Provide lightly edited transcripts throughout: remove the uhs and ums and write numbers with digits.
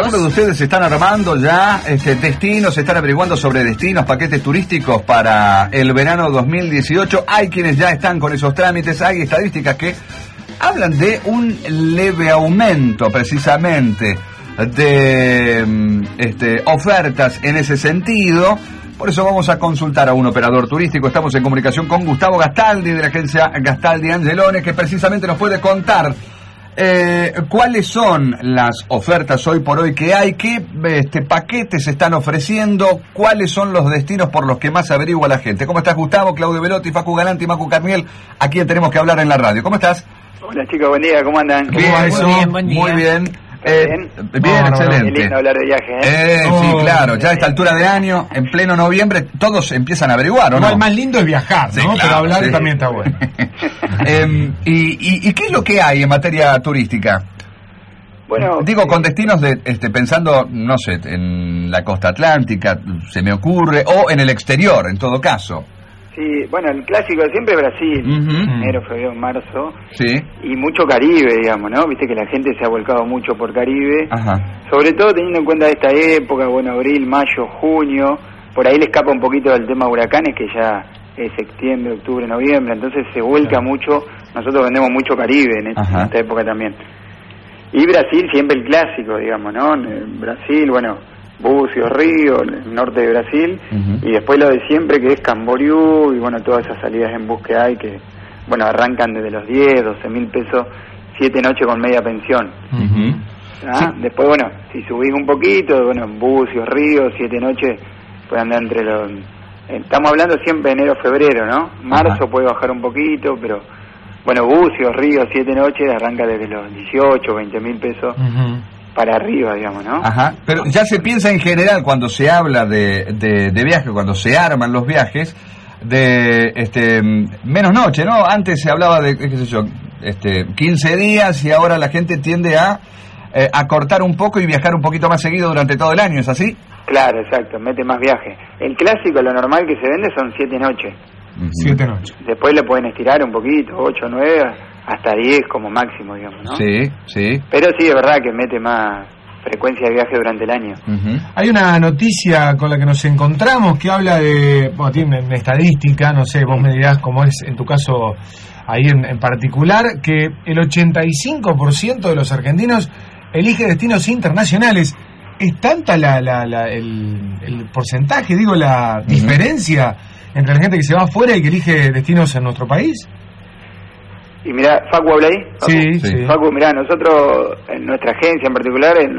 Algunos de ustedes se están armando ya destinos, se están averiguando sobre destinos, paquetes turísticos para el verano 2018. Hay quienes ya están con esos trámites, hay estadísticas que hablan de un leve aumento precisamente de ofertas en ese sentido. Por eso vamos a consultar a un operador turístico. Estamos en comunicación con Gustavo Gastaldi de la agencia Gastaldi Angelone, que precisamente nos puede contar cuáles son las ofertas hoy por hoy que hay, qué paquetes se están ofreciendo, cuáles son los destinos por los que más averigua la gente. ¿Cómo estás, Gustavo? Claudio Velotti, Facu Galanti, Macu Carmiel, a quien tenemos que hablar en la radio. ¿Cómo estás? Hola chicos, buen día, ¿cómo andan? Bien, buen día. Muy bien. ¿Bien? Bien, excelente. Qué lindo hablar de viaje, Sí, claro, ya a esta altura de año, en pleno noviembre, todos empiezan a averiguar, ¿o no? El más lindo es viajar, ¿no? Sí, claro, pero hablar sí. también está bueno. ¿Y qué es lo que hay en materia turística? Bueno, Digo, con destinos pensando, no sé, en la costa atlántica, se me ocurre, o en el exterior, en todo caso. sí, bueno, el clásico de siempre Brasil, Ujú. enero, febrero, marzo, Sí. y mucho Caribe, digamos, ¿no? Viste que la gente se ha volcado mucho por Caribe, Ajá. sobre todo teniendo en cuenta esta época, bueno, abril, mayo, junio, por ahí le escapa un poquito del tema huracanes, que ya es septiembre, octubre, noviembre, entonces se vuelca mucho, nosotros vendemos mucho Caribe en Ajá. esta época también. Y Brasil siempre el clásico, digamos, ¿no? En Brasil, bueno, Búzios, Río, el norte de Brasil, Ujú. y después lo de siempre que es Camboriú, y bueno, todas esas salidas en bus que hay, que, bueno, arrancan desde los 10, 12 mil pesos, 7 noches con media pensión. Ujú. ¿Ah? Después, bueno, si subís un poquito, bueno, Búzios, Río, 7 noches, puede andar entre los... estamos hablando siempre de enero, febrero, ¿no? Marzo puede bajar un poquito, pero... Bueno, Búzios, Río, 7 noches, arranca desde los 18, 20 mil pesos para arriba, digamos, ¿no? Ajá, pero ya se piensa en general cuando se habla de viaje, cuando se arman los viajes, de menos noche, ¿no? Antes se hablaba de, qué sé yo, 15 días y ahora la gente tiende a cortar un poco y viajar un poquito más seguido durante todo el año, ¿es así? Claro, exacto, mete más viaje. El clásico, lo normal que se vende son 7 noches. 7 noches. Después le pueden estirar un poquito, 8, 9, hasta 10 como máximo, digamos, ¿no? Sí, sí. Pero sí, es verdad que mete más frecuencia de viaje durante el año. Ujú. Hay una noticia con la que nos encontramos que habla de, bueno, tiene una estadística, no sé, vos me dirás cómo es en tu caso ahí en particular, que el 85% de los argentinos elige destinos internacionales. ¿Es tanta el porcentaje, digo, la diferencia entre la gente que se va afuera y que elige destinos en nuestro país? Y mirá, ¿Facu habla ahí? ¿Facu? Sí, sí. Facu, mirá, nosotros, en nuestra agencia en particular, el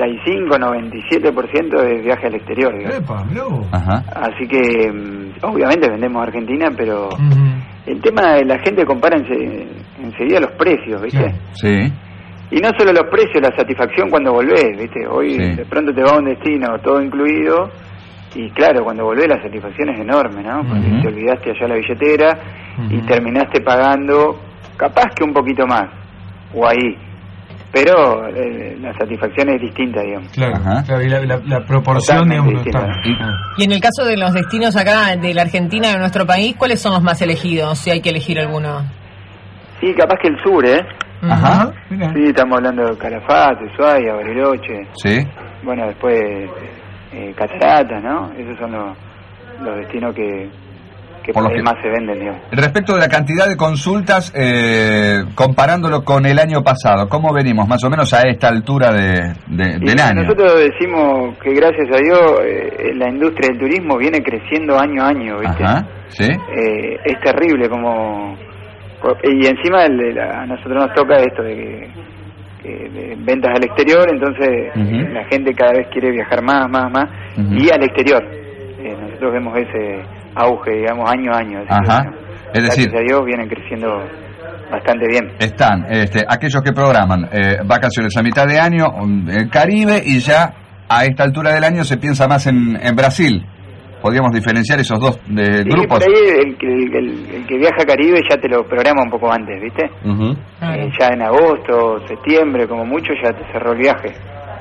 95-97% es viaje al exterior, digamos. Epa, mirá vos. Ajá. Así que, obviamente vendemos a Argentina, pero Ujú. el tema de la gente compara enseguida los precios, ¿viste? Claro. Sí. Y no solo los precios, la satisfacción cuando volvés, ¿viste? Hoy Sí. de pronto te va a un destino todo incluido y claro, cuando volvés la satisfacción es enorme, ¿no? Porque Ujú. te olvidaste allá la billetera y Ujú. terminaste pagando capaz que un poquito más, o ahí, pero la satisfacción es distinta, digamos. Claro, Ajá. claro, y la proporción, Totalmente digamos, no distinta. está. Y en el caso de los destinos acá de la Argentina, de nuestro país, ¿cuáles son los más elegidos, si hay que elegir alguno? Sí, capaz que el sur, ¿eh? Ajá. Mirá. Sí, estamos hablando de Calafate, Ushuaia, Bariloche, Sí. bueno, después Cataratas, ¿no? Esos son los destinos que Por por lo ahí que- más se venden, digamos. Respecto de la cantidad de consultas, comparándolo con el año pasado, ¿cómo venimos más o menos a esta altura del Y año? nosotros decimos que gracias a Dios la industria del turismo viene creciendo año a año, ¿viste? Ajá, sí. Es terrible como... Y encima a nosotros nos toca esto de ventas al exterior, entonces Ujú. la gente cada vez quiere viajar más, Ujú. y al exterior. Nosotros vemos ese auge, digamos, año a año. Ajá. Es decir, gracias a Dios vienen creciendo bastante bien. están aquellos que programan vacaciones a mitad de año, el Caribe, y ya a esta altura del año se piensa más en Brasil. Podríamos diferenciar esos dos Sí, grupos. por ahí el que viaja a Caribe ya te lo programa un poco antes, ¿viste? Ujú. Claro. Ya en agosto, septiembre, como mucho, ya te cerró el viaje.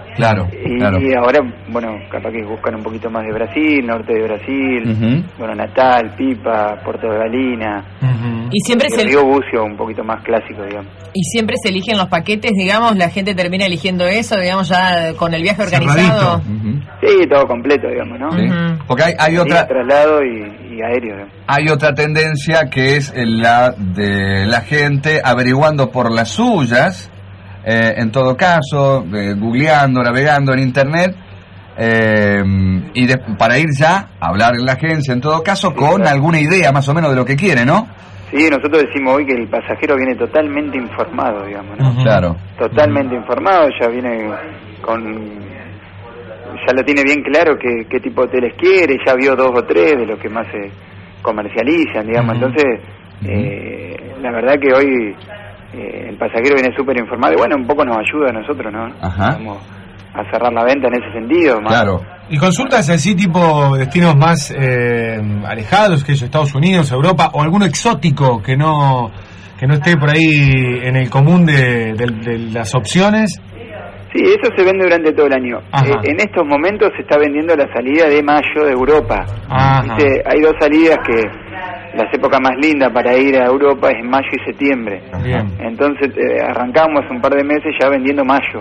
Claro, y ahora, bueno, capaz que buscan un poquito más de Brasil, norte de Brasil, bueno, Natal, Pipa, Puerto de Galina. Y siempre se Río Bucio, un poquito más clásico, digamos. Y siempre se eligen los paquetes, digamos, la gente termina eligiendo eso, digamos, ya con el viaje organizado. Sí, todo completo, digamos, ¿no? Sí. Porque hay otra traslado y aéreo, digamos. Hay otra tendencia que es la de la gente averiguando por las suyas, en todo caso, googleando, navegando en internet, para ir ya a hablar en la agencia, en todo caso, con alguna idea más o menos de lo que quiere, ¿no? Sí, nosotros decimos hoy que el pasajero viene totalmente informado, digamos, ¿no? Claro. Totalmente informado, ya viene ya lo tiene bien claro qué tipo de hoteles quiere, ya vio 2 o 3 de los que más se comercializan, digamos, entonces, la verdad que hoy el pasajero viene súper informado y bueno, un poco nos ayuda a nosotros, ¿no? Vamos a cerrar la venta en ese sentido. Claro. ¿Y consultas así tipo destinos más alejados, que es Estados Unidos, Europa, o alguno exótico que no esté por ahí en el común de las opciones? Sí, eso se vende durante todo el año. En estos momentos se está vendiendo la salida de mayo de Europa. ¿Viste? Hay 2 salidas que las épocas más lindas para ir a Europa es mayo y septiembre. Entonces arrancamos un par de meses ya vendiendo mayo.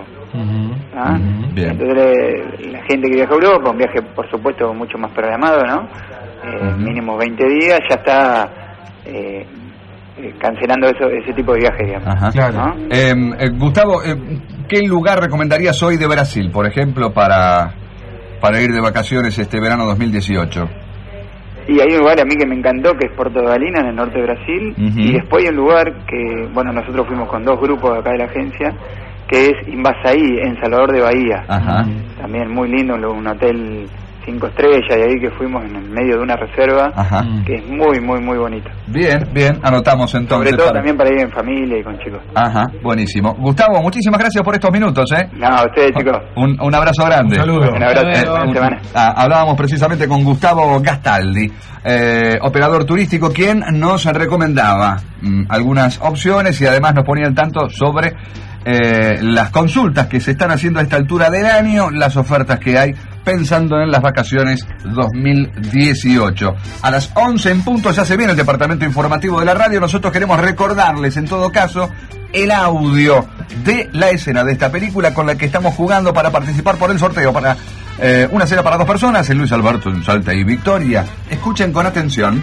Entonces la gente que viaja a Europa, un viaje por supuesto mucho más programado, ¿no? Mínimo 20 días, ya está cancelando ese tipo de viaje, digamos. Claro. ¿No? Gustavo, ¿qué lugar recomendarías hoy de Brasil, por ejemplo, para ir de vacaciones este verano 2018? Y hay un lugar a mí que me encantó, que es Puerto de Galina, en el norte de Brasil, y después hay un lugar que, bueno, nosotros fuimos con 2 grupos de acá de la agencia, que es Invasaí, en Salvador de Bahía. También muy lindo, un hotel 5 estrellas, y ahí que fuimos en el medio de una reserva, que es muy, muy, muy bonito. Bien, anotamos entonces. Sobre todo también para ir en familia y con chicos. Buenísimo. Gustavo, muchísimas gracias por estos minutos, No, a ustedes, chicos. Un abrazo grande. Un saludo. Un abrazo. Buena semana. Hablábamos precisamente con Gustavo Gastaldi, operador turístico, quien nos recomendaba algunas opciones y además nos ponía al tanto sobre las consultas que se están haciendo a esta altura del año, las ofertas que hay pensando en las vacaciones 2018. A las 11 en punto ya se viene el departamento informativo de la radio. Nosotros queremos recordarles en todo caso el audio de la escena de esta película con la que estamos jugando para participar por el sorteo para una cena para 2 personas en Luis Alberto, en Salta y Victoria. Escuchen con atención.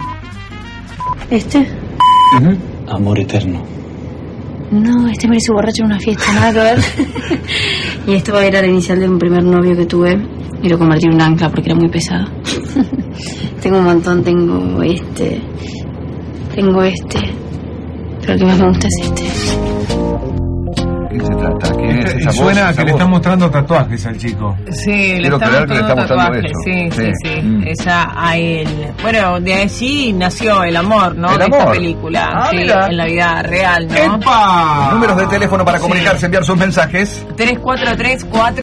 Amor eterno. No, me hizo borracho en una fiesta, nada que ver. Y esto era la inicial de un primer novio que tuve y lo convertí en un ancla porque era muy pesado. Tengo un montón, tengo este, pero el que más me gusta es este. ¿Qué se trata? ¿Quién es esa voz? Suena que le están mostrando tatuajes al chico. Sí, Quiero creer que le está mostrando tatuajes. eso. Sí. Ella a él. Bueno, de allí nació el amor, ¿no? ¿El de amor? esta película. Sí, Mira. en la vida real, ¿no? ¡Epa! Números de teléfono para comunicarse, enviar sus mensajes. 343-4